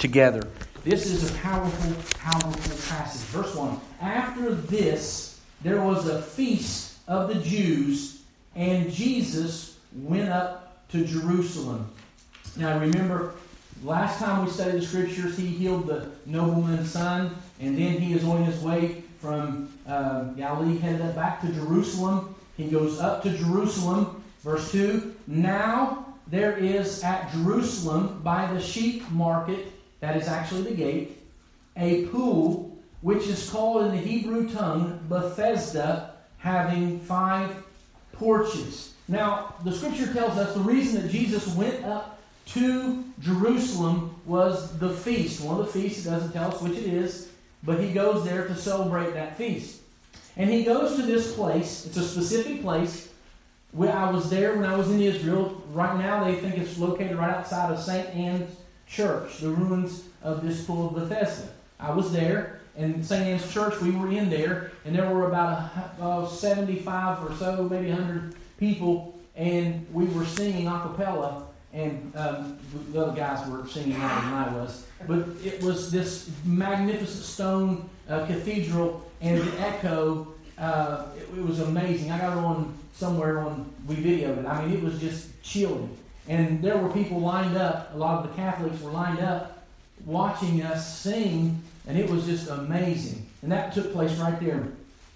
together. This is a powerful, powerful passage. Verse 1. After this, there was a feast of the Jews, and Jesus went up to Jerusalem. Now remember, last time we studied the Scriptures, He healed the nobleman's son, and then He is on His way from Galilee, headed up back to Jerusalem. He goes up to Jerusalem. Verse 2, now there is at Jerusalem by the sheep market, that is actually the gate, a pool which is called in the Hebrew tongue Bethesda, having 5 porches. Now, the Scripture tells us the reason that Jesus went up to Jerusalem was the feast. One of the feasts, it doesn't tell us which it is, but He goes there to celebrate that feast. And He goes to this place. It's a specific place. I was there when I was in Israel. Right now they think it's located right outside of St. Anne's Church, the ruins of this pool of Bethesda. I was there, and St. Anne's Church, we were in there, and there were about 75 or so, maybe 100 people, and we were singing a cappella, and the other guys were singing louder than I was. But it was this magnificent stone cathedral, and the echo, it was amazing. I got it on somewhere we videoed it. I mean, it was just chilling. And there were people lined up, a lot of the Catholics were lined up watching us sing, and it was just amazing. And that took place right there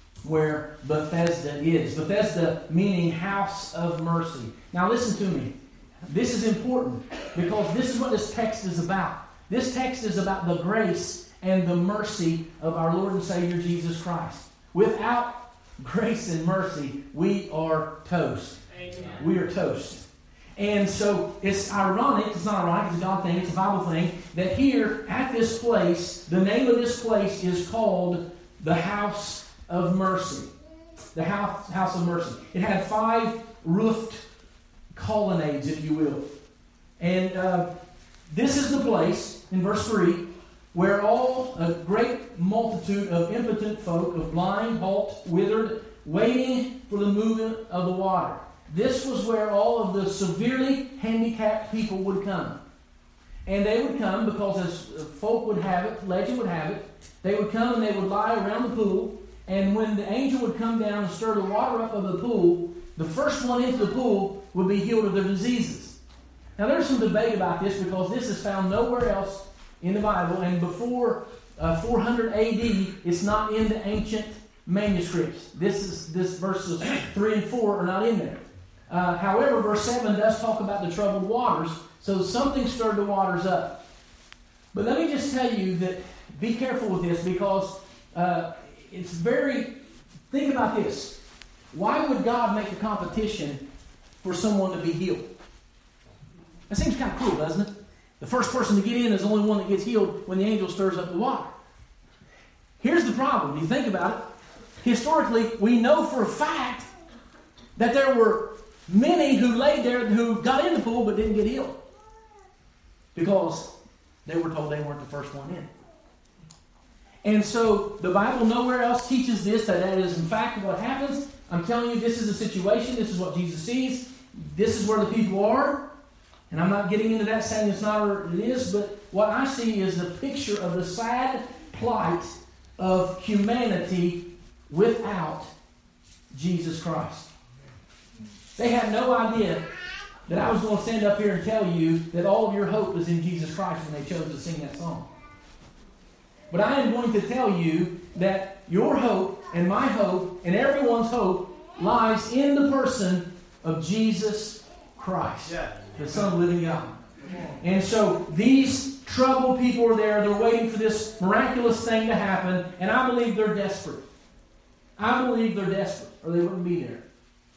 where Bethesda is. Bethesda meaning house of mercy. Now listen to me. This is important because this is what this text is about. This text is about the grace and the mercy of our Lord and Savior Jesus Christ. Without grace and mercy, we are toast. Amen. We are toast. And so it's ironic, it's not ironic, it's a God thing, it's a Bible thing, that here at this place, the name of this place is called the House of Mercy. The House of Mercy. It had 5 roofed colonnades, if you will. And this is the place, in verse 3, where a great multitude of impotent folk, of blind, halt, withered, waiting for the movement of the water. This was where all of the severely handicapped people would come. And they would come because, as folk would have it, legend would have it, they would come and they would lie around the pool, and when the angel would come down and stir the water up of the pool, the first one into the pool would be healed of their diseases. Now there's some debate about this because this is found nowhere else in the Bible, and before 400 AD, it's not in the ancient manuscripts. This verses 3 and 4 are not in there. However, verse 7 does talk about the troubled waters, so something stirred the waters up. But let me just tell you that be careful with this because it's think about this. Why would God make a competition for someone to be healed? That seems kind of cool, doesn't it? The first person to get in is the only one that gets healed when the angel stirs up the water. Here's the problem. If you think about it, historically, we know for a fact that there were many who laid there who got in the pool but didn't get healed because they were told they weren't the first one in. And so the Bible nowhere else teaches this, that is in fact what happens. I'm telling you, this is a situation. This is what Jesus sees. This is where the people are. And I'm not getting into that saying it's not or it is, but what I see is the picture of the sad plight of humanity without Jesus Christ. They had no idea that I was going to stand up here and tell you that all of your hope is in Jesus Christ when they chose to sing that song. But I am going to tell you that your hope and my hope and everyone's hope lies in the person of Jesus Christ, the Son of the living God. And so these troubled people are there. They're waiting for this miraculous thing to happen. And I believe they're desperate. I believe they're desperate, or they wouldn't be there.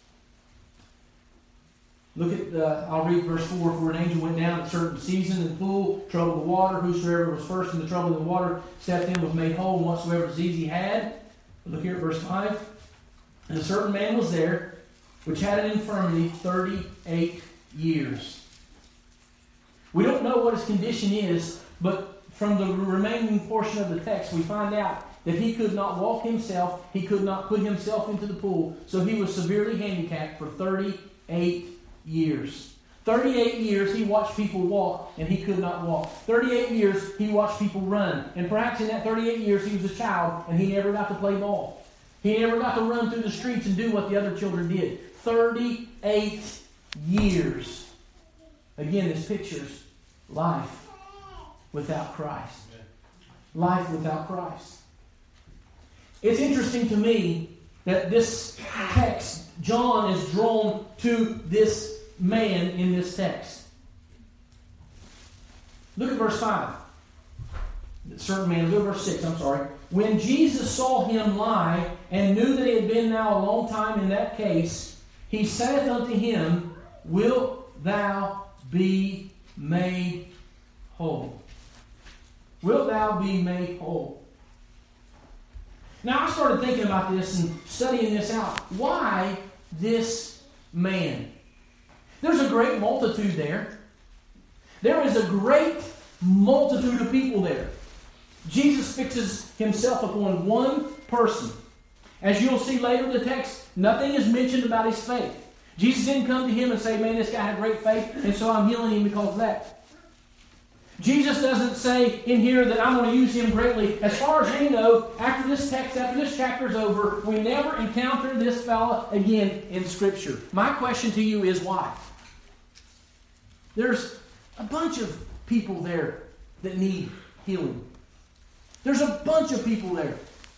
Look at, I'll read verse 4. For an angel went down at a certain season in the pool, troubled the water. Whosoever was first in the trouble of the water stepped in, was made whole, and whatsoever disease he had. Look here at verse 5. And a certain man was there, which had an infirmity 38 years. We don't know what his condition is, but from the remaining portion of the text, we find out that he could not walk himself, he could not put himself into the pool, so he was severely handicapped for 38 years. 38 years he watched people walk and he could not walk. 38 years he watched people run. And perhaps in that 38 years he was a child and he never got to play ball. He never got to run through the streets and do what the other children did. 38 years. Again, this pictures life without Christ. Life without Christ. It's interesting to me that this text, John is drawn to this man in this text. Look at verse 5. Certain man, look at verse 6, I'm sorry. When Jesus saw him lie and knew that he had been now a long time in that case, he saith unto him, Wilt thou be made whole? Wilt thou be made whole? Now I started thinking about this and studying this out. Why this man? There's a great multitude there. There is a great multitude of people there. Jesus fixes himself upon one person. As you'll see later in the text, nothing is mentioned about his faith. Jesus didn't come to him and say, man, this guy had great faith, and so I'm healing him because of that. Jesus doesn't say in here that I'm going to use him greatly. As far as we know, after this text, after this chapter is over, we never encounter this fella again in Scripture. My question to you is why? There's a bunch of people there that need healing. There's a bunch of people there.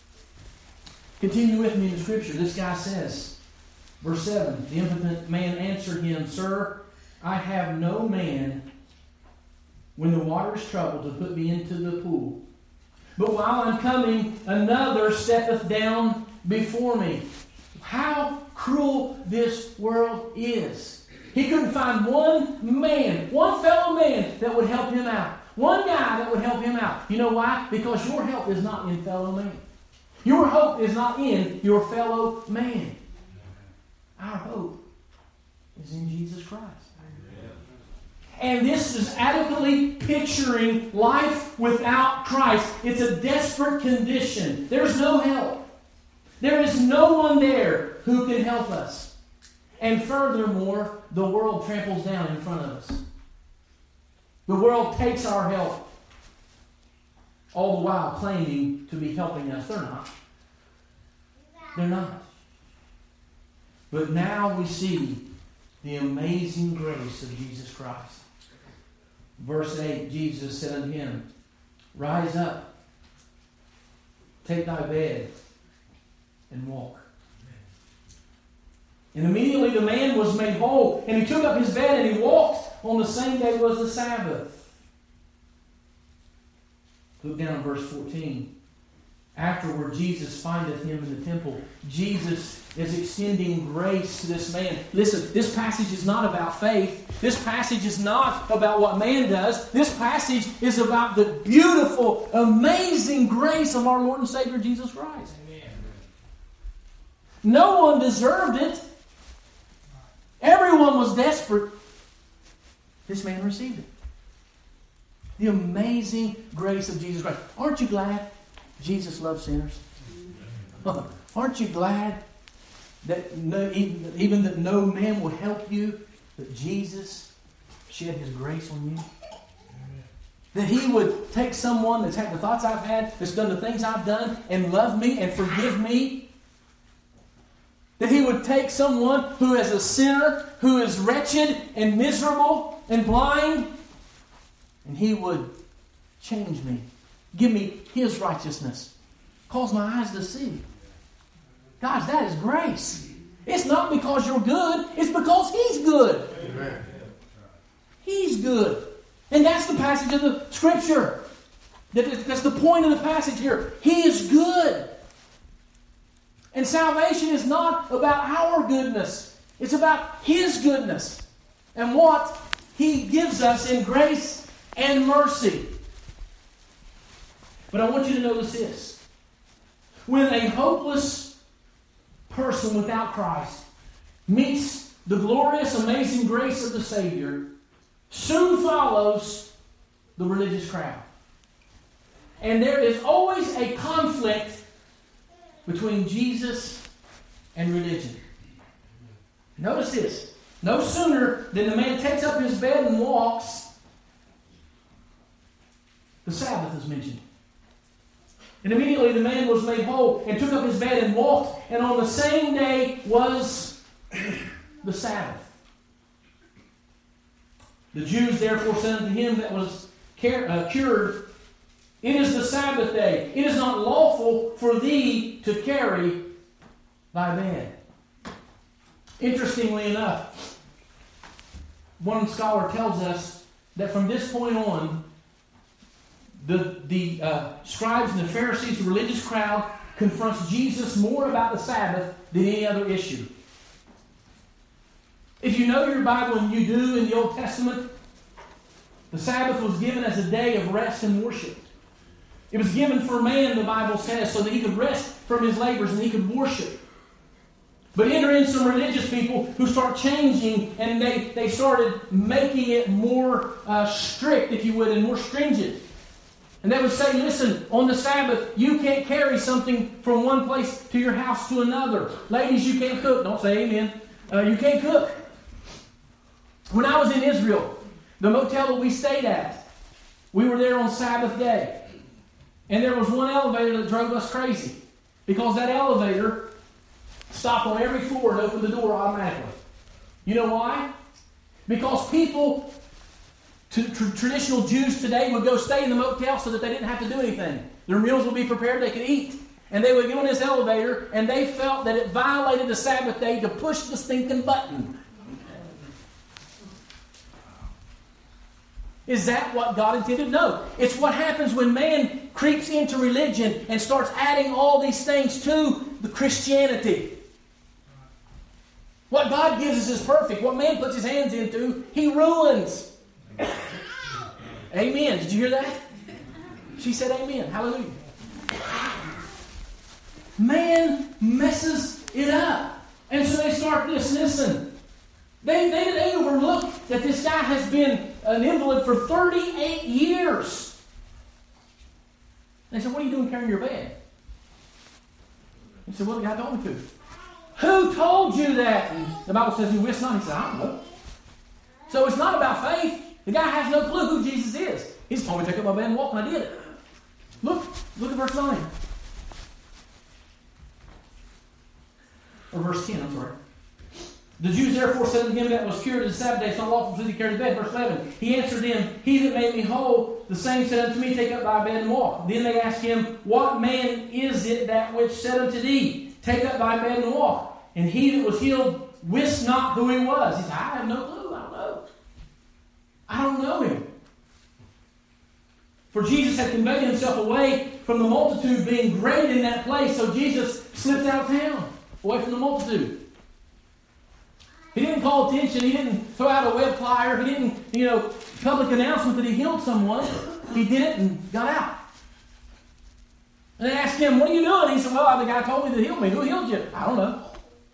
Continue with me in Scripture. This guy says, verse 7, the impotent man answered him, Sir, I have no man when the water is troubled to put me into the pool. But while I'm coming, another steppeth down before me. How cruel this world is. He couldn't find one man, one fellow man that would help him out. One guy that would help him out. You know why? Because your help is not in fellow man. Your hope is not in your fellow man. Our hope is in Jesus Christ. And this is adequately picturing life without Christ. It's a desperate condition. There's no help. There is no one there who can help us. And furthermore, the world tramples down in front of us. The world takes our help, all the while claiming to be helping us. They're not. They're not. But now we see the amazing grace of Jesus Christ. Verse 8, Jesus said unto him, Rise up, take thy bed, and walk. And immediately the man was made whole, and he took up his bed and he walked. On the same day was the Sabbath. Look down at verse 14. Afterward, Jesus findeth him in the temple. Jesus is extending grace to this man. Listen, this passage is not about faith. This passage is not about what man does. This passage is about the beautiful, amazing grace of our Lord and Savior Jesus Christ. Amen. No one deserved it. Everyone was desperate. This man received it. The amazing grace of Jesus Christ. Aren't you glad Jesus loves sinners? Aren't you glad that even that no man would help you, that Jesus shed His grace on you? That He would take someone that's had the thoughts I've had, that's done the things I've done, and love me and forgive me? That He would take someone who is a sinner, who is wretched and miserable and blind, and He would change me. Give me His righteousness. Cause my eyes to see. Guys, that is grace. It's not because you're good. It's because He's good. Amen. He's good. And that's the passage of the Scripture. That's the point of the passage here. He is good. And salvation is not about our goodness. It's about His goodness and what He gives us in grace and mercy. But I want you to notice this. When a hopeless person without Christ meets the glorious, amazing grace of the Savior, soon follows the religious crowd. And there is always a conflict between Jesus and religion. Notice this. No sooner than the man takes up his bed and walks, the Sabbath is mentioned. And immediately the man was made whole and took up his bed and walked, and on the same day was the Sabbath. The Jews therefore said unto him that was cured, It is the Sabbath day. It is not lawful for thee to carry thy bed. Interestingly enough, one scholar tells us that from this point on, the scribes and the Pharisees, the religious crowd, confronts Jesus more about the Sabbath than any other issue. If you know your Bible, and you do in the Old Testament, the Sabbath was given as a day of rest and worship. It was given for man, the Bible says, so that he could rest from his labors and he could worship. But enter in some religious people who start changing, and they started making it more strict, if you would, and more stringent. And they would say, listen, on the Sabbath, you can't carry something from one place to your house to another. Ladies, you can't cook. Don't say amen. You can't cook. When I was in Israel, the motel that we stayed at, we were there on Sabbath day. And there was one elevator that drove us crazy. Because that elevator stopped on every floor and opened the door automatically. You know why? Because people... Traditional Jews today would go stay in the motel so that they didn't have to do anything. Their meals would be prepared, they could eat. And they would get on this elevator, and they felt that it violated the Sabbath day to push the stinking button. Is that what God intended? No. It's what happens when man creeps into religion and starts adding all these things to the Christianity. What God gives us is perfect. What man puts his hands into, he ruins. Amen. Did you hear that? She said amen. Hallelujah. Man messes it up. And so they start this. Listen. They overlook that this guy has been an invalid for 38 years. They said, what are you doing carrying your bed? He said, well, the guy told me to. Who told you that? And the Bible says he wist not. He said, I don't know. So it's not about faith. The guy has no clue who Jesus is. He just told me to take up my bed and walk, and I did it. Look at verse 9. Or verse 10, I'm sorry. The Jews therefore said unto him that was cured of the Sabbath day, it's not lawful for thee to carry the bed. Verse 11. He answered them, He that made me whole, the same said unto me, Take up thy bed and walk. Then they asked him, What man is it that which said unto thee, Take up thy bed and walk? And he that was healed wist not who he was. He said, I have no clue. I don't know him. For Jesus had conveyed himself away from the multitude, being great in that place. So Jesus slipped out of town, away from the multitude. He didn't call attention. He didn't throw out a web flyer. He didn't, public announcement that he healed someone. He did it and got out. And they asked him, what are you doing? He said, well, the guy told me to heal me. Who healed you? I don't know.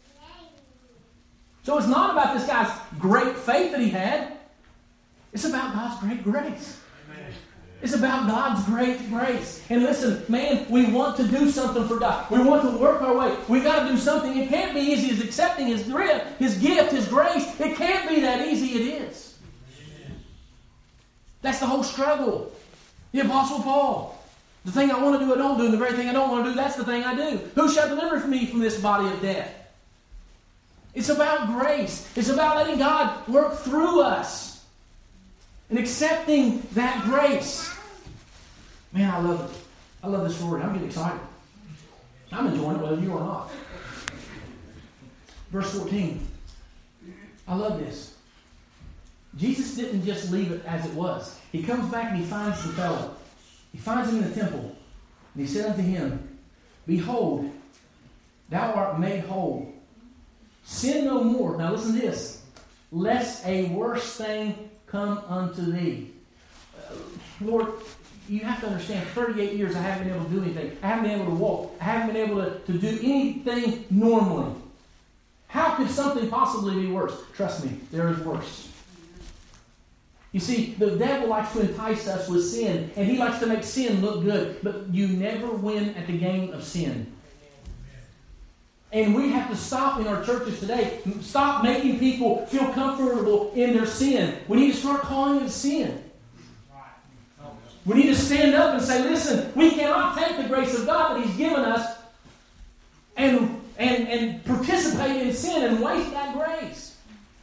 So it's not about this guy's great faith that he had. It's about God's great grace. Amen. It's about God's great grace. And listen, man, we want to do something for God. We want to work our way. We've got to do something. It can't be easy as accepting His gift, His grace. It can't be that easy. It is. Amen. That's the whole struggle. The Apostle Paul. The thing I want to do, I don't do. And the very thing I don't want to do, that's the thing I do. Who shall deliver me from this body of death? It's about grace. It's about letting God work through us. And accepting that grace. Man, I love it. I love this story. I'm getting excited. I'm enjoying it whether you are not. Verse 14. I love this. Jesus didn't just leave it as it was. He comes back and he finds the fellow. He finds him in the temple. And he said unto him, Behold, thou art made whole. Sin no more. Now listen to this. Lest a worse thing come unto thee. Lord, you have to understand, 38 years I haven't been able to do anything. I haven't been able to walk. I haven't been able to do anything normally. How could something possibly be worse? Trust me, there is worse. You see, the devil likes to entice us with sin, and he likes to make sin look good, but you never win at the game of sin. And we have to stop in our churches today. Stop making people feel comfortable in their sin. We need to start calling it sin. We need to stand up and say, listen, we cannot take the grace of God that He's given us and participate in sin and waste that grace.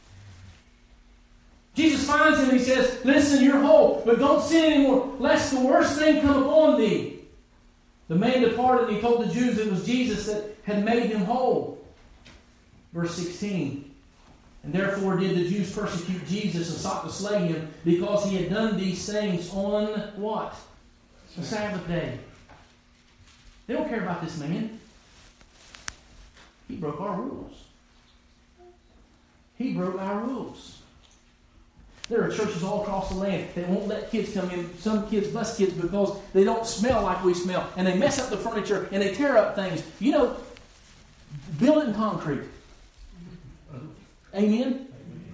Jesus finds him and He says, listen, you're whole, but don't sin anymore, lest the worst thing come upon thee. The man departed and he told the Jews it was Jesus that had made him whole. Verse 16. And therefore did the Jews persecute Jesus and sought to slay him, because he had done these things on what? The Sabbath day. They don't care about this man. He broke our rules. He broke our rules. There are churches all across the land that won't let kids come in. Some kids bus kids because they don't smell like we smell. And they mess up the furniture and they tear up things. You know, build it in concrete. Amen?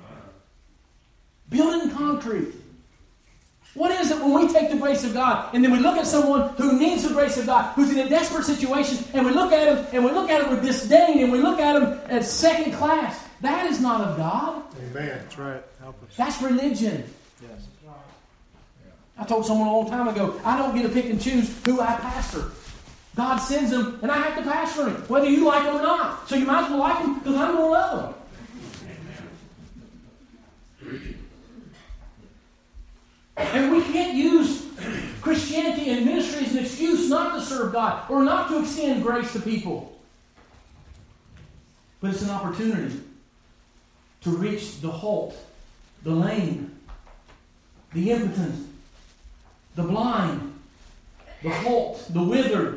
Build it in concrete. What is it when we take the grace of God and then we look at someone who needs the grace of God, who's in a desperate situation, and we look at him and we look at him with disdain and we look at him as second class? That is not of God. Amen. That's right. Help us. That's religion. Yes. I told someone a long time ago, I don't get to pick and choose who I pastor. God sends them, and I have to pastor them, whether you like them or not. So you might as well like them, because I'm going to love them. And we can't use Christianity and ministry as an excuse not to serve God or not to extend grace to people. But it's an opportunity to reach the halt, the lame, the impotent, the blind, the halt, the withered.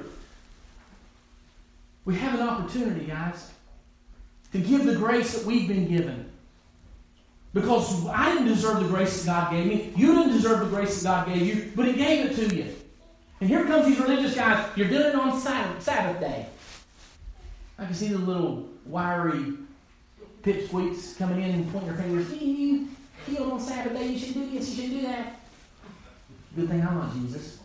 We have an opportunity, guys, to give the grace that we've been given. Because I didn't deserve the grace that God gave me. You didn't deserve the grace that God gave you, but He gave it to you. And here comes these religious guys. You're doing it on Sabbath day. I can see the little wiry pipsqueaks coming in and pointing their fingers. You healed on Sabbath day. You should do this. You should do that. Good thing I'm not Jesus.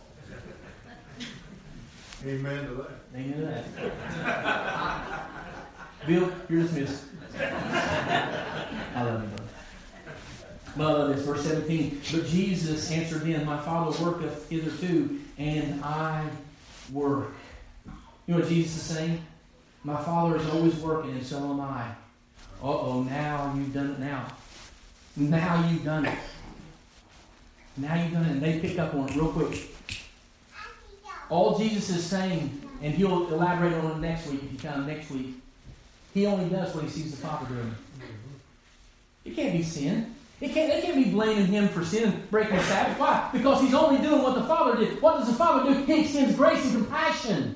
Amen to that. Amen to that. Bill, you're dismissed. I love you, brother. But I love this. Verse 17. But Jesus answered them, My Father worketh hitherto, and I work. You know what Jesus is saying? My Father is always working, and so am I. Uh-oh, now you've done it now. Now you've done it. Now you've done it. And they pick up on it real quick. All Jesus is saying, and He'll elaborate on it next week if you come next week, He only does what He sees the Father doing. It can't be sin. They can't be blaming Him for sin, breaking the Sabbath. Why? Because He's only doing what the Father did. What does the Father do? He extends grace and compassion.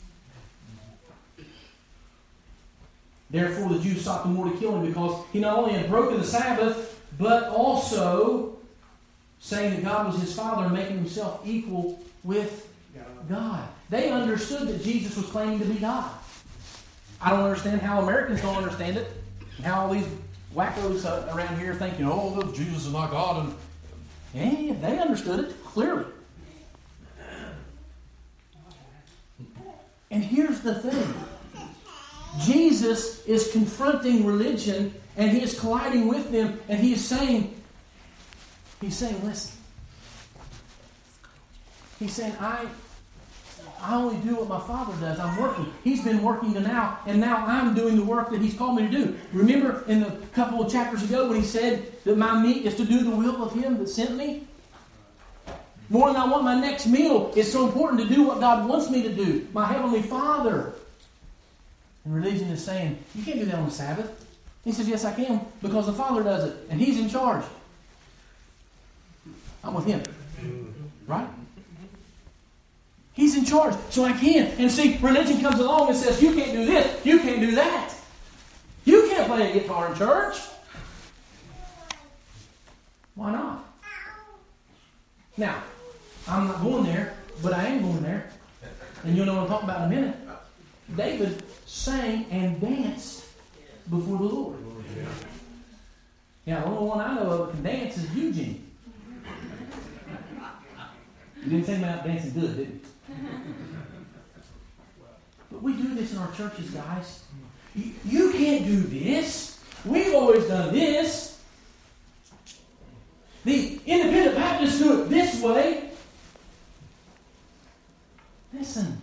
Therefore the Jews sought the more to kill Him, because He not only had broken the Sabbath, but also saying that God was His Father and making Himself equal with God. They understood that Jesus was claiming to be God. I don't understand how Americans don't understand it, and how all these wackos around here thinking, oh, Jesus is not God. And they understood it clearly. And here's the thing. Jesus is confronting religion, and He is colliding with them, and He is saying, listen. He's saying, I only do what my Father does. I'm working. He's been working to now, and now I'm doing the work that He's called me to do. Remember in the couple of chapters ago when He said that my meat is to do the will of Him that sent me? More than I want my next meal, it's so important to do what God wants me to do. My Heavenly Father. And religion is saying, you can't do that on the Sabbath. He says, yes, I can, because the Father does it, and He's in charge. I'm with Him. Right? He's in charge, so I can. And see, religion comes along and says, you can't do this, you can't do that. You can't play a guitar in church. Why not? Now, I'm not going there, but I am going there. And you'll know what I'm talking about in a minute. David sang and danced before the Lord. Now, the only one I know of that can dance is Eugene. You didn't sing about dancing good, did you? But we do this in our churches, guys. You can't do this. We've always done this. The independent Baptists do it this way. Listen.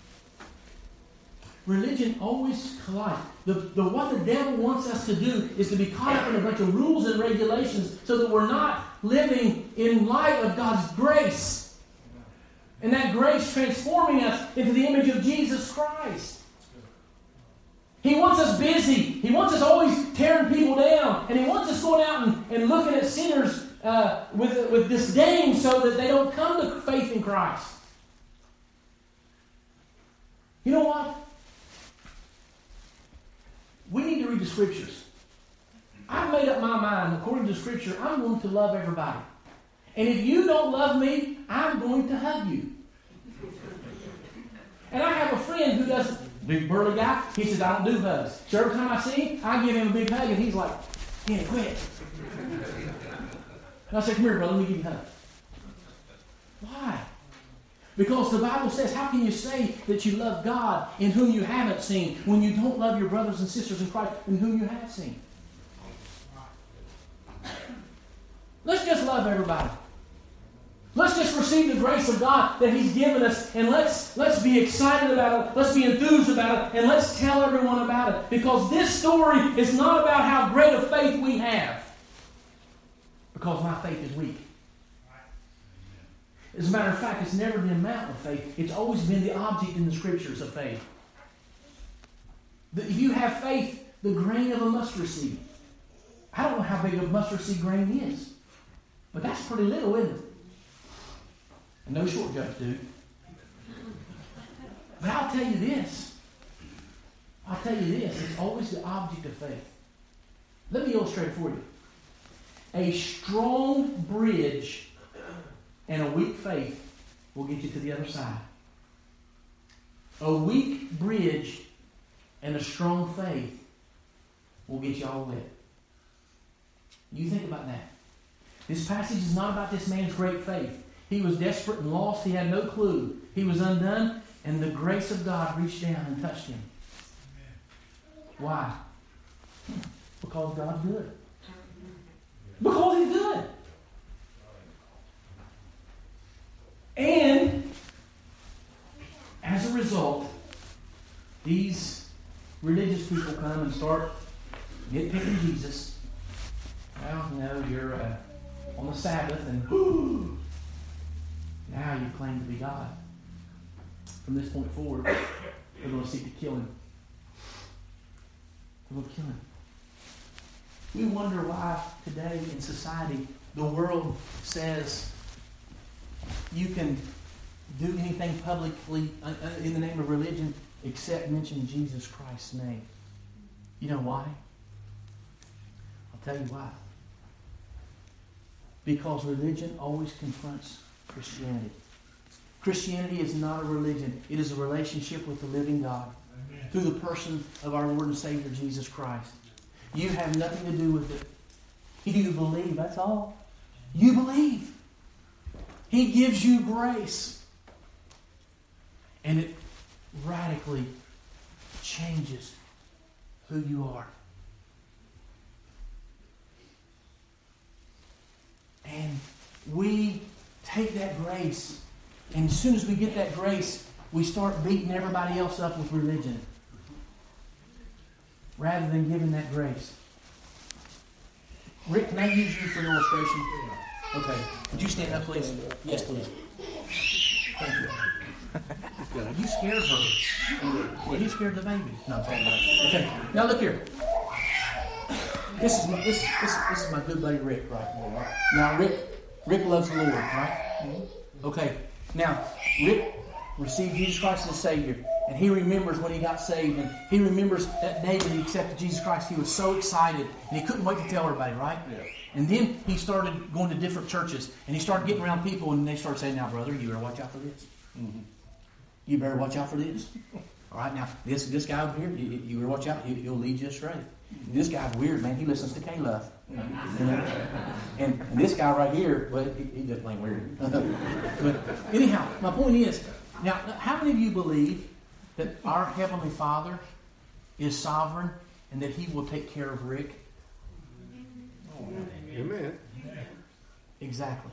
Religion always collides. What the devil wants us to do is to be caught up in a bunch of rules and regulations so that we're not living in light of God's grace. And that grace transforming us into the image of Jesus Christ. He wants us busy. He wants us always tearing people down. And He wants us going out and looking at sinners with disdain so that they don't come to faith in Christ. You know what? We need to read the Scriptures. I've made up my mind, according to Scripture, I'm going to love everybody. And if you don't love me, I'm going to hug you. And I have a friend who does, big burly guy, he says, I don't do hugs. So every time I see him, I give him a big hug, and he's like, yeah, quit. And I say, come here, brother, let me give you a hug. Why? Because the Bible says, how can you say that you love God in whom you haven't seen when you don't love your brothers and sisters in Christ in whom you have seen? Let's just love everybody. Let's just receive the grace of God that He's given us, and let's be excited about it. Let's be enthused about it, and let's tell everyone about it. Because this story is not about how great a faith we have. Because my faith is weak. As a matter of fact, it's never been a mountain of faith. It's always been the object in the Scriptures of faith. If you have faith, the grain of a mustard seed. I don't know how big a mustard seed grain is. But that's pretty little, isn't it? And no short judge, dude. But I'll tell you this. It's always the object of faith. Let me illustrate it for you. A strong bridge and a weak faith will get you to the other side. A weak bridge and a strong faith will get you all wet. You think about that. This passage is not about this man's great faith. He was desperate and lost. He had no clue. He was undone, and the grace of God reached down and touched him. Why? Because God's good. Because He's good. And as a result, these religious people come and start nitpicking Jesus. Well, you're on the Sabbath, and now you claim to be God. From this point forward, they're going to seek to kill Him. They're going to kill Him. We wonder why today in society the world says you can do anything publicly in the name of religion except mention Jesus Christ's name. You know why? I'll tell you why. Because religion always confronts Christianity. Christianity is not a religion. It is a relationship with the living God. Amen. Through the person of our Lord and Savior Jesus Christ. You have nothing to do with it. You believe, that's all. You believe. He gives you grace. And it radically changes who you are. And we take that grace, and as soon as we get that grace, we start beating everybody else up with religion rather than giving that grace. Rick, can I use you for an illustration? Okay. Would you stand up, please? Yes, please. Thank you. You scared her. Well, you scared the baby. No, okay. Now look here. This is my good buddy Rick, right? Now Rick loves the Lord, right? Okay. Now Rick received Jesus Christ as Savior, and he remembers when he got saved, and he remembers that day that he accepted Jesus Christ. He was so excited, and he couldn't wait to tell everybody, right? Yeah. And then he started going to different churches, and he started getting around people, and they started saying, "Now, brother, you better watch out for this. Mm-hmm. You better watch out for this. All right, now this guy over here, you better watch out. He'll lead you astray. This guy's weird, man. He listens to K-Love. You know? And this guy right here, well, he just plain weird. But anyhow, my point is, now, how many of you believe that our Heavenly Father is sovereign and that He will take care of Rick? Amen. Exactly.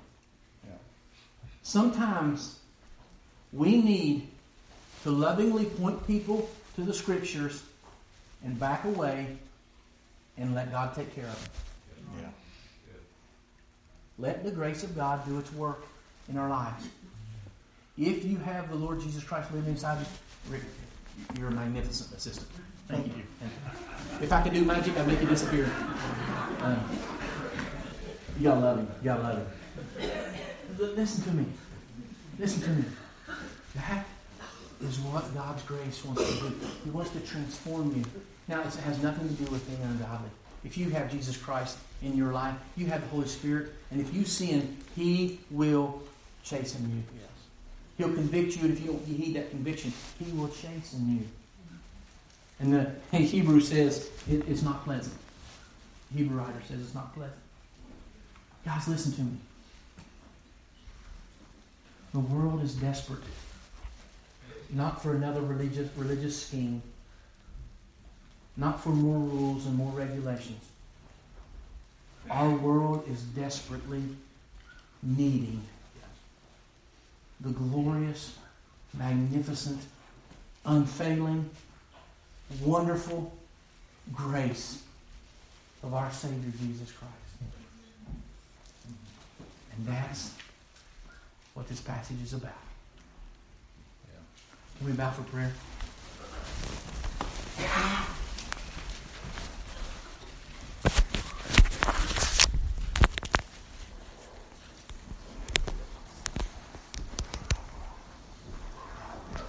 Sometimes we need to lovingly point people to the Scriptures and back away and let God take care of them. Yeah. Let the grace of God do its work in our lives. If you have the Lord Jesus Christ living inside you, Rick, you're a magnificent assistant. Thank you. If I could do magic, I'd make you disappear. You gotta love Him. You gotta love Him. Listen to me. Listen to me. That is what God's grace wants to do. He wants to transform you. Now, it has nothing to do with being ungodly. If you have Jesus Christ in your life, you have the Holy Spirit, and if you sin, He will chasten you. Yes. He'll convict you, and if you don't heed that conviction, He will chasten you. And the Hebrew says it's not pleasant. The Hebrew writer says it's not pleasant. Guys, listen to me. The world is desperate. Not for another religious scheme. Not for more rules and more regulations. Our world is desperately needing the glorious, magnificent, unfailing, wonderful grace of our Savior Jesus Christ. And that's what this passage is about. Can we bow for prayer?